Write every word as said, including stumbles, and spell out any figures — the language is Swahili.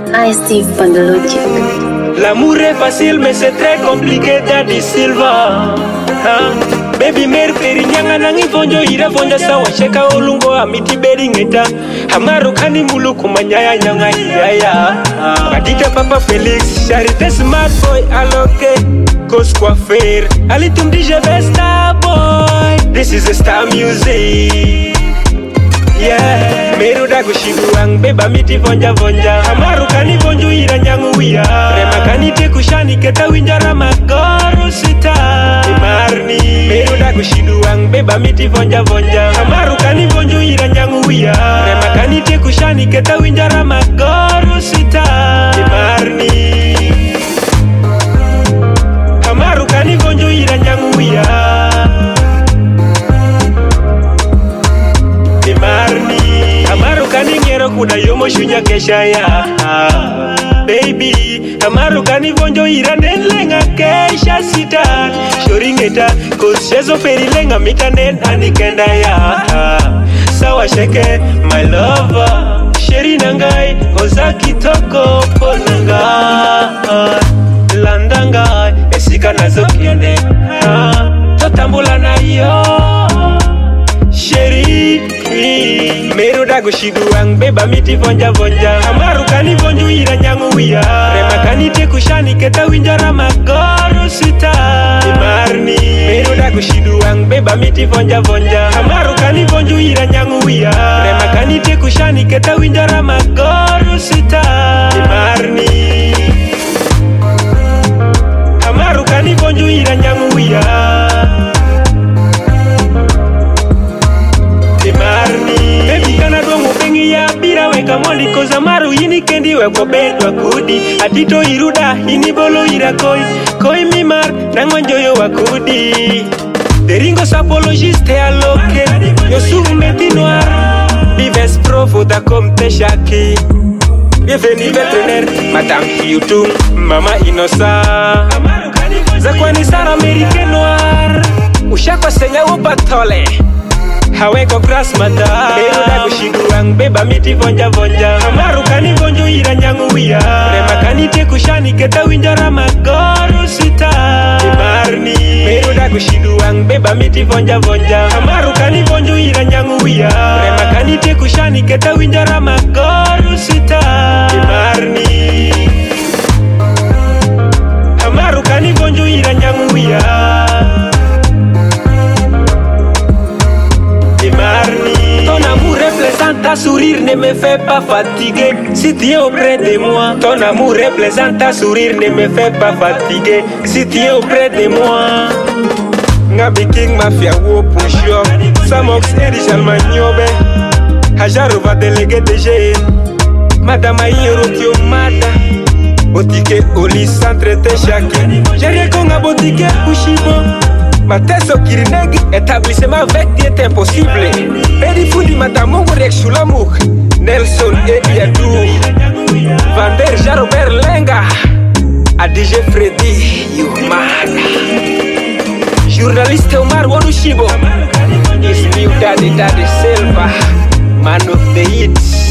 I Steve Pandologic. L'amour est facile mais c'est très compliqué, Daddy Silva. Huh? Baby mer feri nyanga nangi vonjo ira vonja sawa sheka olungo amiti beri ngeta Hamaru kani mulu kumanyaya nyanga iya. Adita Papa Felix, Charité Smart Boy aloke Cos Coiffure Alitum D J Vesta Boy. This is a star music. Yeah, meru dagu shiduang beba miti vonja vonja Hamaru kani vonju ira nyangu wia Rema kani te kushani keta winjara magoro sita Imarni meru dagu shiduang beba miti vonja vonja Hamaru kani vonju ira nyangu wia Rema kani te kushani keta winjara magoro sita Imarni Hamaru kani vonju ira nyangu wia Marni Hamaru kani ngero kuda yomo shunya kesha ya Baby Hamaru kani vonjo ira nenlenga kesha sita Shoringeta kushezo peri lenga mita nen anikenda ya Sawa sheke my lover Sheri nangai ozaki toko ponanga Landanga esika nazo kiende Totambula na yo Sheri meru dagu shiduang beba miti vonja vonja Hamaru kani vonju ira nyangu wia Rema kani te kushani keta winjara magoro sita Imarni meru dagu shiduang beba miti vonja vonja Hamaru kani vonju ira nyangu wia Rema kani te kushani keta winjara magoro sita Imarni Hamaru kani vonju ira nyangu wia Baby kana dongo bengi ya bira weka moli koza maru yini kendi weko bedwa kudi Atito iruda ini bolo ira koi Koi mimar nangwanjoyo wakudi Deringo sapologiste aloke Yosu meti noir Vives profota kom te shaki Bienvenue vétérinaire Madame Hiutung Mama Inosa Zakwani sara amerike noir Ushakwa senya upatole Haweko grass mata Meru dagu shiduang beba miti vonja vonja Hamaru kani vonju ira nyangu wia Rema kani te kushani keta winjara magoro sita Imarni meru dagu shiduang beba miti vonja vonja Hamaru kani vonju ira nyangu wia Rema kani te kushani keta winjara magoro sita Imarni Hamaru kani vonju ira nyangu wia Ton amour représente ta sourire, ne me fait pas fatiguer. Si tu es auprès de moi, ton amour représente ta sourire, ne me fait pas fatiguer. Si tu es auprès de moi, Ngabi King Mafia wo pushyo, Samox Erichal Manyobe, Hajaru va déléguer D G, Madame Ayero Tiomada, Botike Oli centre te chaki, J'ai konga Botike Ushibo. Mateso Kirinegi, établissement avec qui est impossible. Bedi Fundi Matamungu Rek Shulamuk, Nelson Ediadou, Vander Jarobert Lenga, A D J Freddy Yumada, journaliste Omar Warushibo, is new Daddy Daddy Silva, man of the hits.